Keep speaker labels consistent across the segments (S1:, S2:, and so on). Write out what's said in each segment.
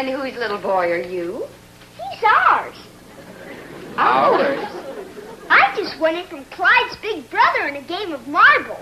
S1: And whose little boy are you?
S2: He's ours.
S1: Ours?
S2: I just won it from Clyde's big brother in a game of marbles.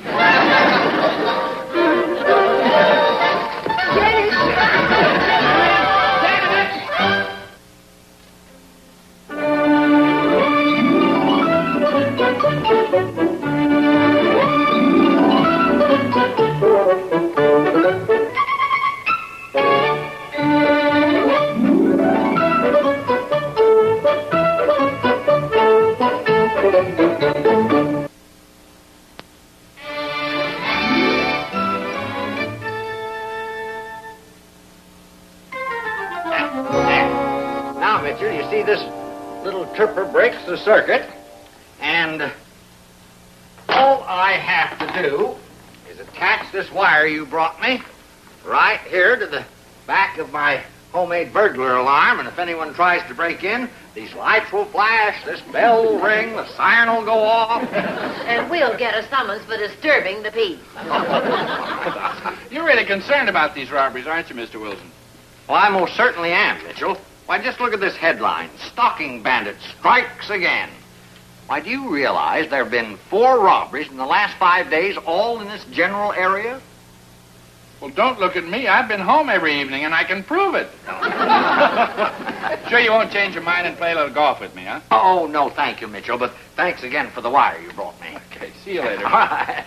S3: Now, Mitchell, you see this little tripper breaks the circuit, and all I have to do is attach this wire you brought me right here to the back of my homemade burglar alarm, and if anyone tries to break in, these lights will flash, this bell will ring, the siren will go off.
S1: And we'll get a summons for disturbing the peace.
S4: You're really concerned about these robberies, aren't you, Mr. Wilson?
S3: Well, I most certainly am, Mitchell. Why, just look at this headline. Stalking bandit strikes again. Why, do you realize there have been 4 robberies in the last 5 days, all in this general area?
S4: Well, don't look at me. I've been home every evening, and I can prove it. Sure you won't change your mind and play a little golf with me, huh?
S3: Oh, no, thank you, Mitchell, but thanks again for the wire you brought me.
S4: Okay, see you later.
S3: All right.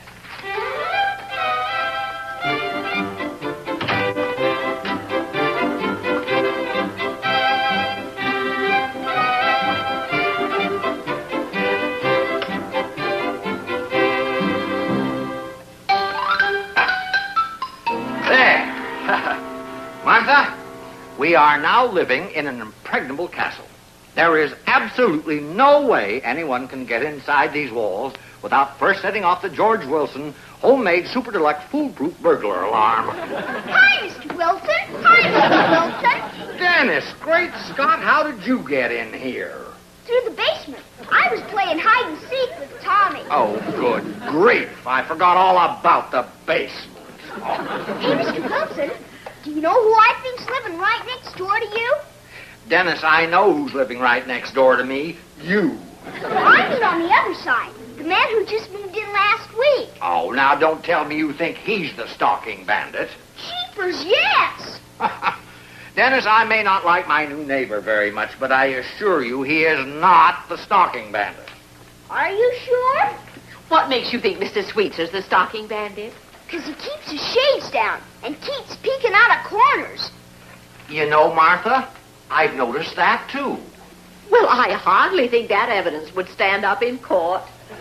S3: Martha, we are now living in an impregnable castle. There is absolutely no way anyone can get inside these walls without first setting off the George Wilson homemade super deluxe foolproof burglar alarm.
S2: Hi, Mr. Wilson. Hi, Mr. Wilson.
S3: Dennis, great Scott, how did you get in here?
S2: Through the basement. I was playing hide and seek with Tommy.
S3: Oh, good grief. I forgot all about the basement.
S2: Hey, Mr. Wilson, do you know who I think's living right next door to you?
S3: Dennis, I know who's living right next door to me. You.
S2: I mean on the other side. The man who just moved in last week.
S3: Oh, now don't tell me you think he's the stalking bandit.
S2: Jeepers, yes.
S3: Dennis, I may not like my new neighbor very much, but I assure you he is not the stalking bandit.
S2: Are you sure?
S1: What makes you think Mr. Sweetser's the stalking bandit?
S2: Because he keeps his shades down and keeps peeking out of corners.
S3: You know, Martha, I've noticed that, too.
S1: Well, I hardly think that evidence would stand up in court.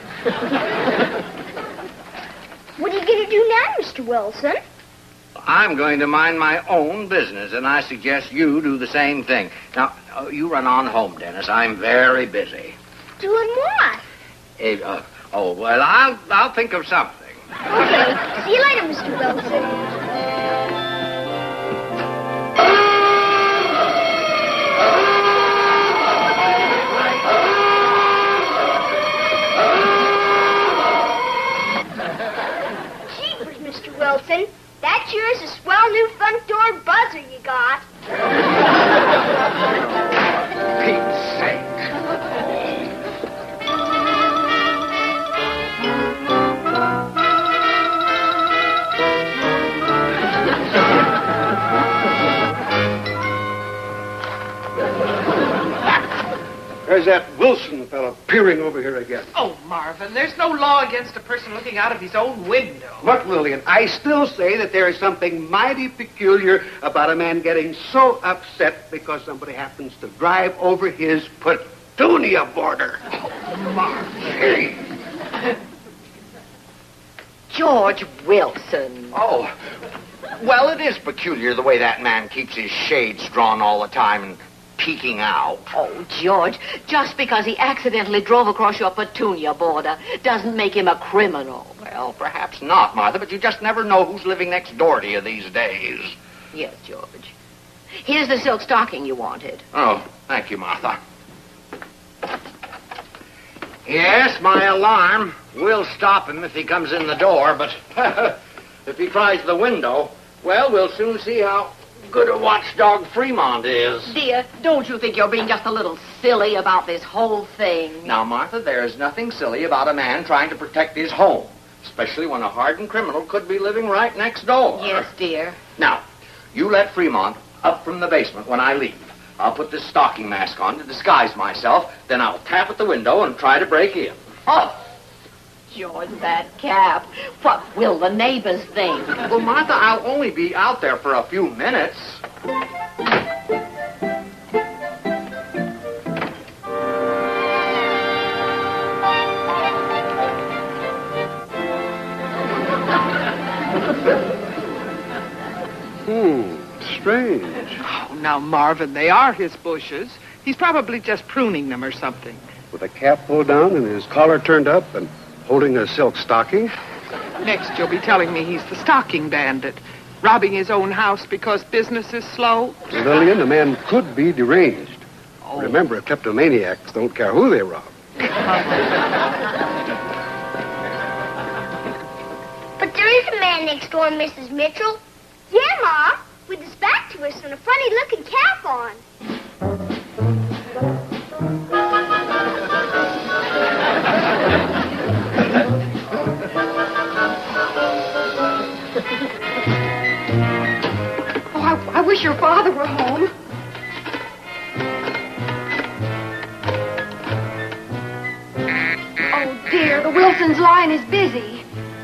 S2: What are you going to do now, Mr. Wilson?
S3: I'm going to mind my own business, and I suggest you do the same thing. Now, you run on home, Dennis. I'm very busy.
S2: Doing what?
S3: Well, I'll think of something.
S2: Okay. See you later, Mr. Wilson. Jeepers, Mr. Wilson. That sure is a swell new front door buzzer you got.
S3: Pete's sake.
S5: There's that Wilson fellow peering over here again.
S6: Oh, Marvin, there's no law against a person looking out of his own window.
S5: Look, Lillian, I still say that there is something mighty peculiar about a man getting so upset because somebody happens to drive over his petunia border.
S3: Hey.
S1: George Wilson.
S3: Oh, well, it is peculiar the way that man keeps his shades drawn all the time and peeking out.
S1: Oh, George, just because he accidentally drove across your petunia border doesn't make him a criminal.
S3: Well, perhaps not, Martha, but you just never know who's living next door to you these days.
S1: Yes, George. Here's the silk stocking you wanted.
S3: Oh, thank you, Martha. Yes, my alarm will stop him if he comes in the door, but if he tries the window, well, we'll soon see how good a watchdog Fremont is.
S1: Dear, don't you think you're being just a little silly about this whole thing?
S3: Now, Martha, there is nothing silly about a man trying to protect his home, especially when a hardened criminal could be living right next door.
S1: Yes, dear.
S3: Now, you let Fremont up from the basement when I leave. I'll put this stocking mask on to disguise myself, then I'll tap at the window and try to break in.
S1: Oh, George, that cap. What will the neighbors think?
S3: Well, Martha, I'll only be out there for a few minutes.
S5: Strange.
S6: Oh, now, Marvin, they are his bushes. He's probably just pruning them or something.
S5: With a cap pulled down and his collar turned up and holding a silk stocking.
S6: Next, you'll be telling me he's the stocking bandit, robbing his own house because business is slow.
S5: Lillian, the man could be deranged.
S6: Oh.
S5: Remember, kleptomaniacs don't care who they rob.
S2: But there is a man next door, Mrs. Mitchell. Yeah, Ma, with his back to us and a funny-looking cap on.
S7: Oh, I wish your father were home. Oh, dear, the Wilsons' line is busy.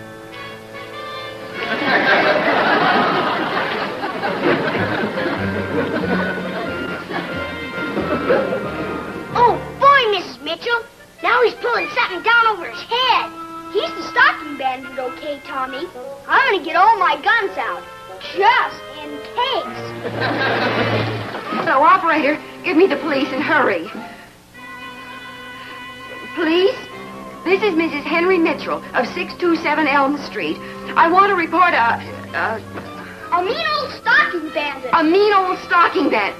S2: Oh, boy, Mrs. Mitchell. Now he's pulling something down over his head. He's the stocking bandit, okay, Tommy? I'm gonna get all my guns out, just in case.
S7: So, operator, give me the police and hurry. Police? This is Mrs. Henry Mitchell of 627 Elm Street. I want to report
S2: A mean old stocking bandit.
S7: a mean old stocking bandit.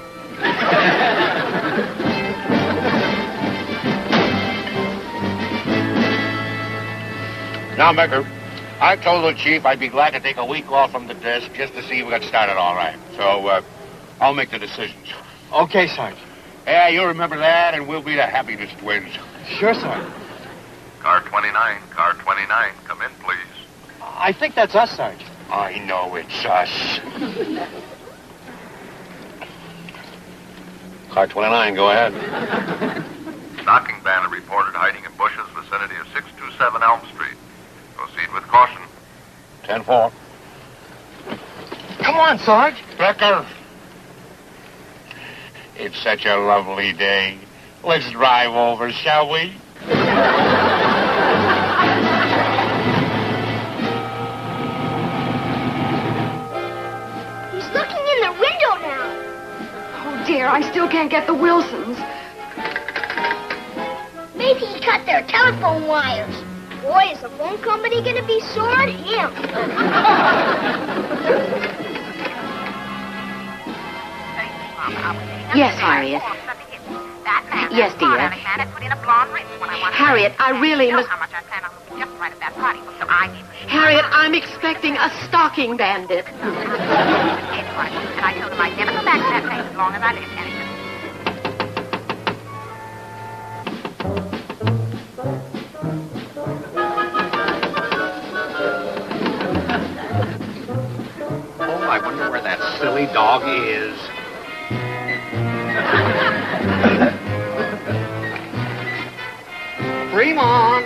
S4: Now, Becker, I told the chief I'd be glad to take a week off from the desk just to see if we got started all right. So, I'll make the decisions.
S8: Okay, Sarge.
S4: Yeah, you remember that, and we'll be the happiness twins.
S8: Sure, Sarge.
S9: Car 29, come in, please.
S8: I think that's us, Sarge.
S4: I know it's us.
S9: Car 29, go ahead. Stocking bandit reported hiding in bushes vicinity of 627 Elm Street. Proceed with caution.
S4: 10-4.
S8: Come on, Sarge.
S4: Becker. It's such a lovely day. Let's drive over, shall we?
S2: He's looking in the window now.
S7: Oh, dear, I still can't get the Wilsons.
S2: Maybe he cut their telephone wires. Boy, is the phone company gonna be sore at him.
S1: Yes, Harriet. Yes, dear. Harriet, I really must... Harriet, I'm expecting a stocking bandit.
S10: I told him I'd never go back to that place as long as I lived, and it
S3: Oh, I wonder where that silly dog is. Fremont!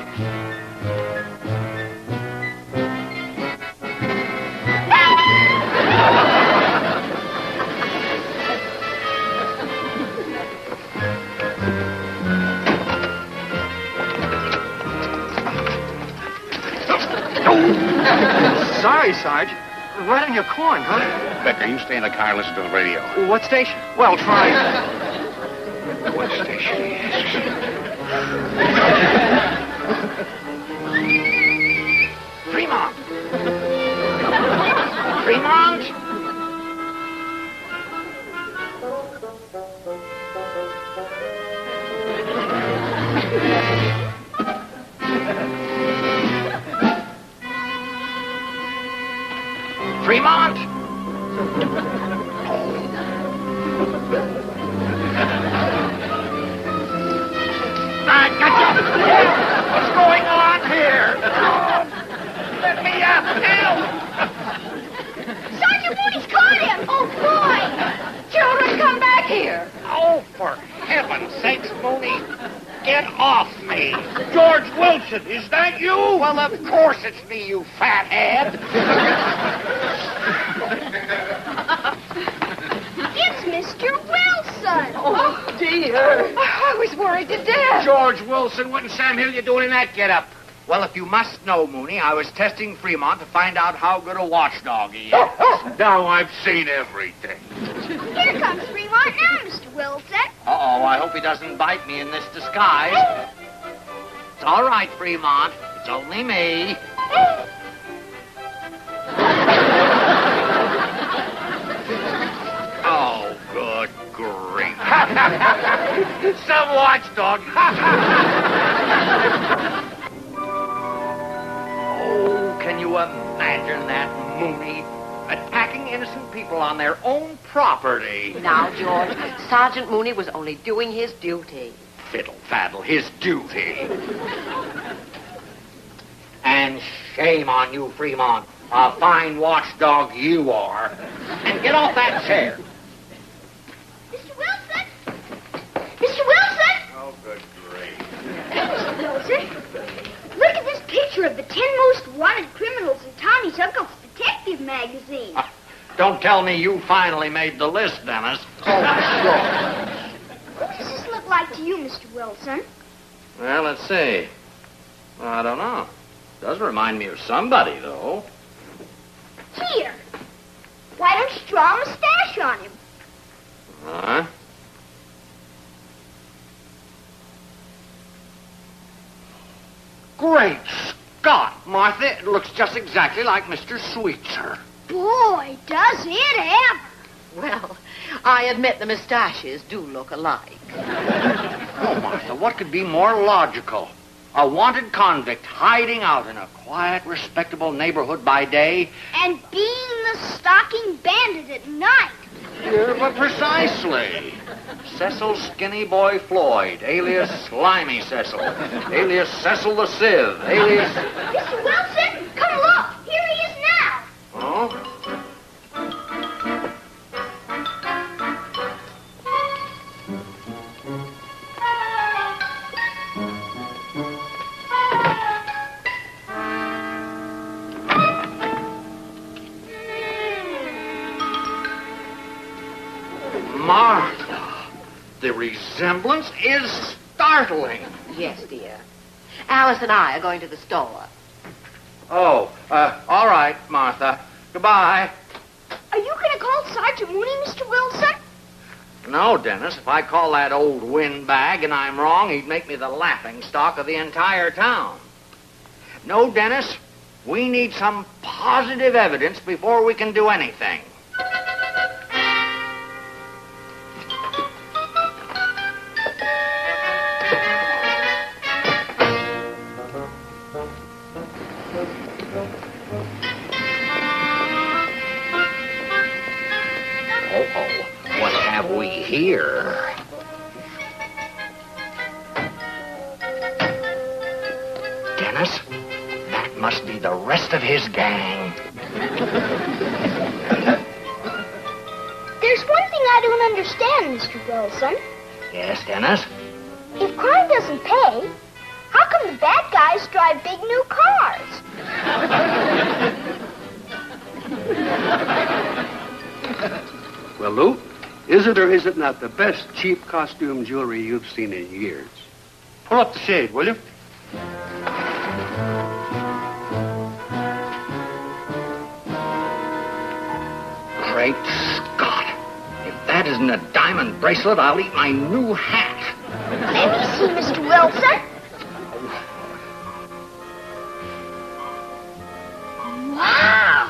S8: Sorry, Sarge. Right on your corn, huh?
S4: Becker, you stay in the car and listen to the radio.
S8: What station? Well, try.
S4: What station, he asks.
S3: Fremont! Fremont! Fremont! Oh, For heaven's sakes, Mooney, get off me. George Wilson, is that you? Well, of course it's me, you fathead.
S2: It's Mr. Wilson.
S7: Oh, dear. I was worried to death.
S3: George Wilson, what in Sam Hill you doing in that get-up? Well, if you must know, Mooney, I was testing Fremont to find out how good a watchdog he is.
S4: Now I've seen everything.
S2: Here comes Fremont now, Mr. Wilson.
S3: Uh-oh, I hope he doesn't bite me in this disguise. It's all right, Fremont. It's only me. Oh, good grief. Some watchdog. Oh, can you imagine that, Mooney? Attacking innocent people on their own property.
S1: Now, George, Sergeant Mooney was only doing his duty.
S3: Fiddle-faddle, his duty. And shame on you, Fremont. A fine watchdog you are. And get off that chair.
S2: Mr. Wilson? Mr. Wilson?
S3: Oh, good grief.
S2: Mr. Wilson, look at this picture of the 10 most wanted criminals in Tommy's uncle's detective magazine.
S3: Don't tell me you finally made the list, Dennis. Oh, sure.
S2: Who does this look like to you, Mr. Wilson?
S3: Well, let's see. I don't know. Does remind me of somebody, though.
S2: Here. Why don't you draw a mustache on him?
S3: Huh? Great Scott, Martha. It looks just exactly like Mr. Sweetser.
S2: Boy, does it ever.
S1: Well, I admit the mustaches do look alike.
S3: Oh, Martha, what could be more logical? A wanted convict hiding out in a quiet, respectable neighborhood by day.
S2: And being the stalking bandit at night.
S3: Yeah, but precisely. Cecil Skinny Boy Floyd, alias Slimy Cecil, alias Cecil the Sieve, alias...
S2: Mr. Wilson, come look. Here he is now.
S3: Oh? Martha, the resemblance is startling.
S1: Yes, dear. Alice and I are going to the store.
S3: Oh, all right, Martha. Goodbye.
S2: Are you going to call Sergeant Mooney, Mr. Wilson?
S3: No, Dennis. If I call that old windbag and I'm wrong, he'd make me the laughing stock of the entire town. No, Dennis. We need some positive evidence before we can do anything. What have we here? Dennis, that must be the rest of his gang.
S2: There's one thing I don't understand, Mr. Wilson.
S3: Yes, Dennis?
S2: If crime doesn't pay, how come the bad guys drive big new cars?
S5: Well, Lou, is it or is it not the best cheap costume jewelry you've seen in years?
S8: Pull up the shade, will you?
S3: Great Scott. If that isn't a diamond bracelet, I'll eat my new hat.
S2: Let me see, Mr. Wilson. Wow.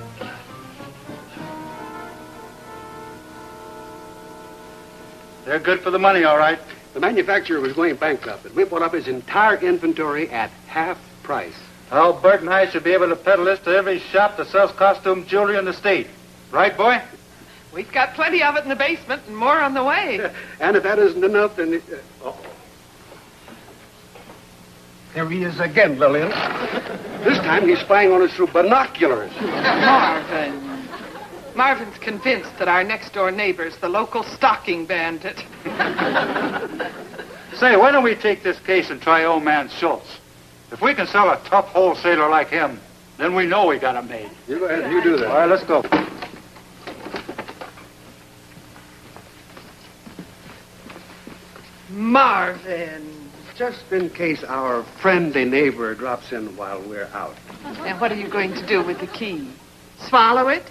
S8: They're good for the money, all right.
S5: The manufacturer was going bankrupt, and we bought up his entire inventory at half price.
S8: Well, Bert and I should be able to peddle this to every shop that sells costume jewelry in the state. Right, boy?
S6: We've got plenty of it in the basement and more on the way.
S5: And if that isn't enough, then... uh-oh.
S8: There he is again, Lillian.
S5: This time he's spying on us through binoculars.
S6: Marvin. Marvin's convinced that our next-door neighbor's the local stocking bandit.
S8: Say, why don't we take this case and try old man Schultz? If we can sell a tough wholesaler like him, then we know we got him made.
S5: You go ahead and you do that.
S8: All right, let's go.
S6: Marvin.
S5: Just in case our friendly neighbor drops in while we're out.
S6: And what are you going to do with the key? Swallow it?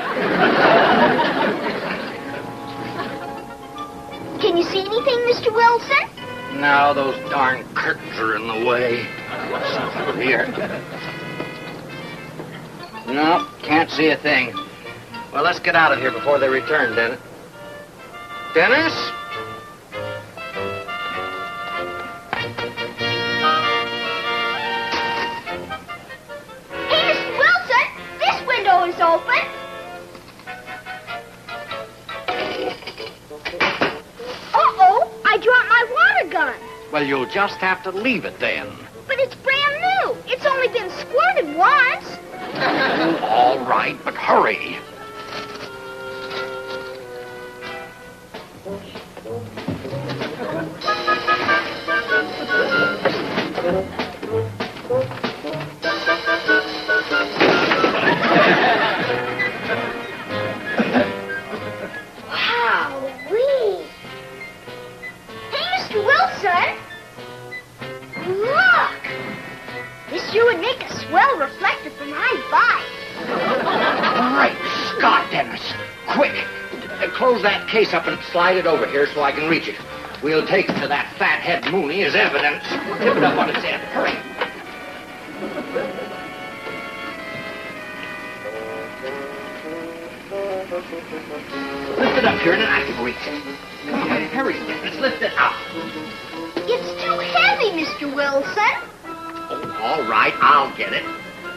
S2: Can you see anything, Mr. Wilson?
S3: No, those darn curtains are in the way. What's over here? No, can't see a thing. Well, let's get out of here before they return, Dennis. Dennis?
S2: Hey, Mr. Wilson, this window is open. Uh-oh, I dropped my water gun.
S3: Well, you'll just have to leave it then.
S2: But it's brand new. It's only been squirted once.
S3: All right, but hurry.
S2: Wowee. Hey, Mr. Wilson. Look. This sure would make a swell reflector for my bike.
S3: Great Scott, Dennis. Quick. Close that case up and slide it over here so I can reach it. We'll take it to that fathead Mooney as evidence. Tip it up on its head. Hurry. Lift it up here and then I can reach it. Come on, hurry, Dennis. Lift it up.
S2: It's too heavy, Mr. Wilson.
S3: Oh, all right. I'll get it.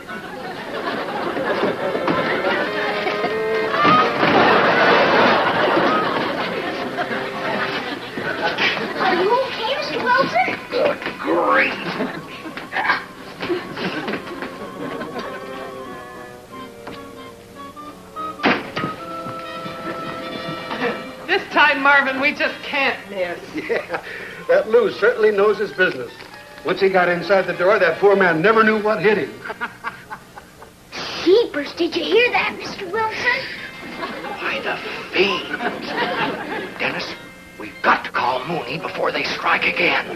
S2: Are you okay, Mr. Wilson?
S3: Good grief.
S6: This time, Marvin, we just can't miss.
S5: Yeah, that Lou certainly knows his business. Once he got inside the door, that poor man never knew what hit him.
S2: Jeepers, did you hear that, Mr. Wilson?
S3: Why, the fiends. Dennis, we've got to call Mooney before they strike again.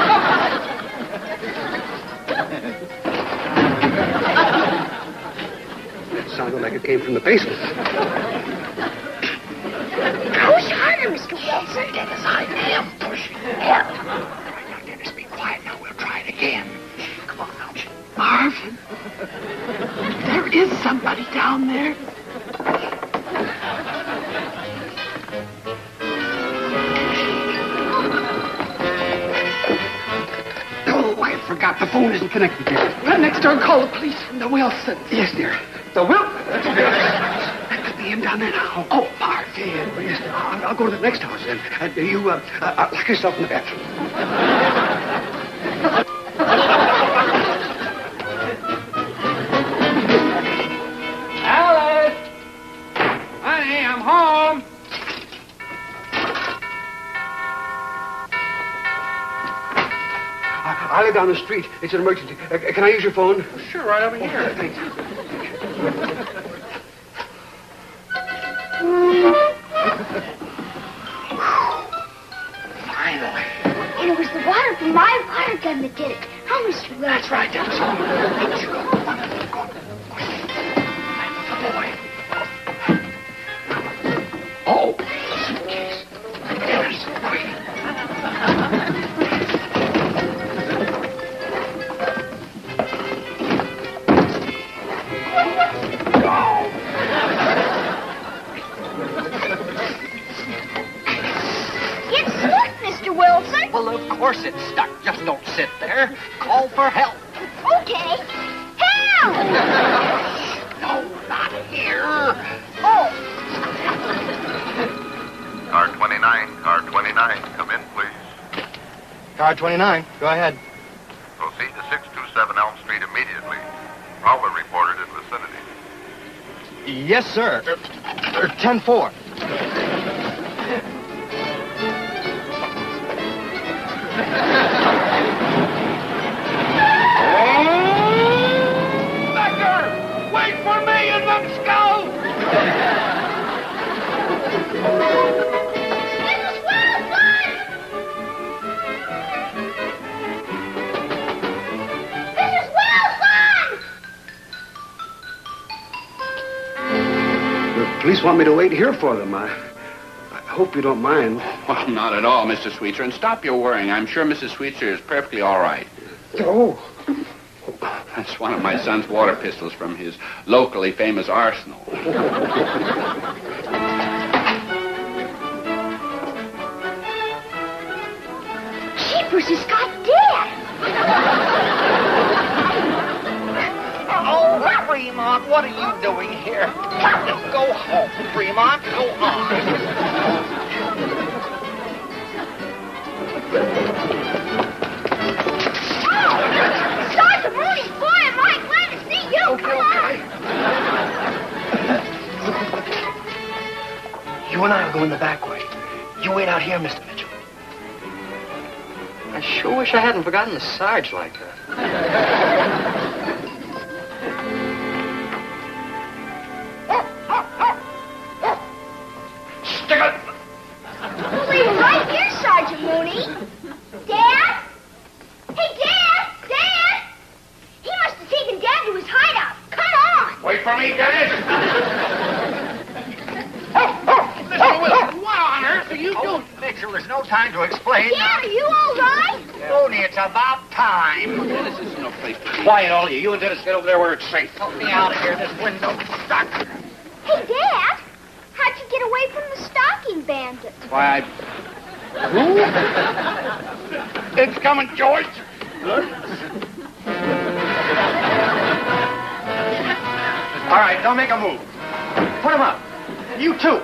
S5: It sounded like it came from the basement.
S2: Push harder, Mr. Wilson.
S3: Dennis, I am pushing hard. All right, now, Dennis, be quiet. Now we'll try it again. Come on, now.
S6: Marvin, there is somebody down there.
S5: Oh, I forgot. The phone isn't connected here.
S6: Run next door and call the police from the Wilsons.
S5: Yes, dear. The That could be him down there now.
S6: Oh, Marvin.
S5: Yes, I'll go to the next house then. You lock yourself in the bathroom.
S6: Alice! Honey, I'm home.
S5: I live down the street. It's an emergency. Can I use your phone?
S8: Sure, right over here.
S5: Thanks.
S3: Finally.
S2: And it was the water from my water gun that did it. How, Mr. Wilson?
S3: That's right, Dennis. Go on. Go on. Boy. Oh, the suitcase. Dennis, quick.
S2: It's stuck, Mr. Wilson.
S3: Well, of course it's stuck. Just don't sit there. Call for help.
S2: Okay. Help!
S3: No, not here.
S2: Oh,
S9: Car 29, come in, please.
S11: Car 29, go ahead.
S9: Proceed to 627 Elm Street immediately. Prowler reported in vicinity.
S11: Yes, sir. 10-4.
S3: Becker! Wait for me, you numbskull!
S5: The police want me to wait here for them. I hope you don't mind.
S12: Well, not at all, Mr. Sweetser. And stop your worrying. I'm sure Mrs. Sweetser is perfectly all right.
S5: Oh.
S12: That's one of my son's water pistols from his locally famous arsenal.
S2: Jeepers, he's got Dad.
S3: Oh, Fremont, what are you doing here? Go home, Fremont. Go on.
S2: Sergeant Mooney, boy, am I glad to see you. Come on.
S11: You and I will go in the back way. You wait out here, Mr. Mitchell.
S13: I sure wish I hadn't forgotten the Sarge like that.
S3: Stick it!
S2: We'll leave him right here, Sergeant Mooney. Dad? Hey, Dad! Dad! He must have taken Dad to his hideout. Come on!
S3: Wait for me, Dennis! Mr. Wilson, what on earth are you doing? Mitchell, there's no time to explain.
S2: Dad, are you all right?
S3: Mooney, it's about time.
S12: Dennis, this is no place.
S3: Quiet, all of you. You and Dennis get over there where it's safe. Help me out of here. This window's stuck.
S2: Hey, Dad! How'd you get away from the stocking bandit?
S12: Why,
S3: Who? It's coming, George.
S11: All right, don't make a move. Put him up. You too.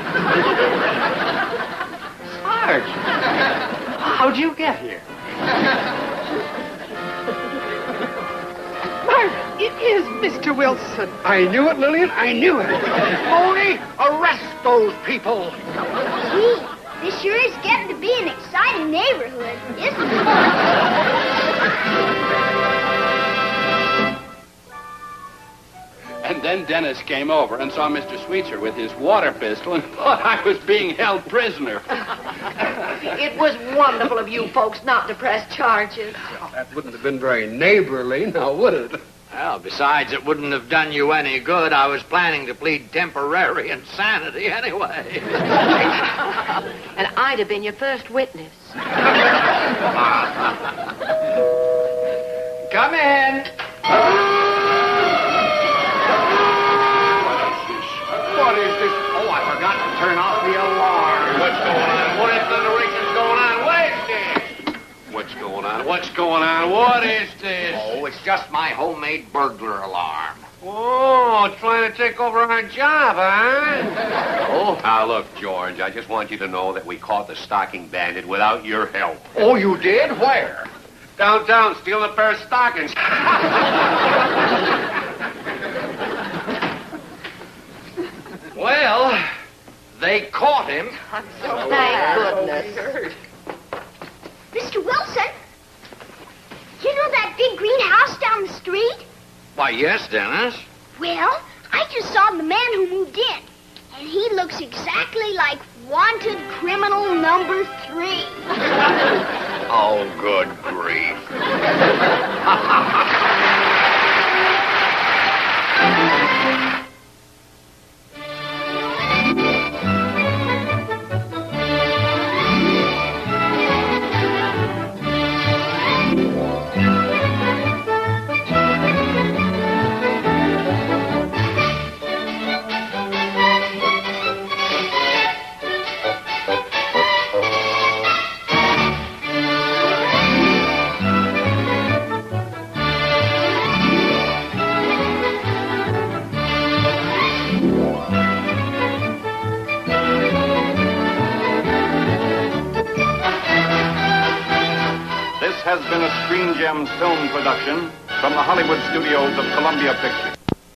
S13: Sarge, how'd you get here?
S6: It is Mr. Wilson.
S5: I knew it, Lillian. I knew it.
S3: Mooney, arrest those people.
S2: Gee, this sure is getting to be an exciting neighborhood, isn't it?
S12: And then Dennis came over and saw Mr. Sweetser with his water pistol and thought I was being held prisoner.
S7: It was wonderful of you folks not to press charges.
S5: That wouldn't have been very neighborly, now would it?
S3: Well, besides, it wouldn't have done you any good. I was planning to plead temporary insanity anyway.
S7: And I'd have been your first witness.
S3: Come in. What is this? Oh, I forgot to turn off the alarm.
S4: What's going on? What in thunderation going on? What is this? What's going on? What's going on? What is this?
S3: Oh, it's just my homemade burglar alarm.
S4: Oh, trying to take over our job, huh? Oh, now look, George, I just want you to know that we caught the stocking bandit without your help.
S3: Oh, you did? Where?
S4: Downtown, stealing a pair of stockings.
S3: Well, they caught him.
S7: I'm so thank goodness.
S2: Mr. Wilson, you know that big green house down the street?
S3: Why, yes, Dennis.
S2: Well, I just saw the man who moved in, and he looks exactly like wanted criminal number 3.
S4: Oh, good grief.
S14: Has been a Screen Gems film production from the Hollywood studios of Columbia Pictures.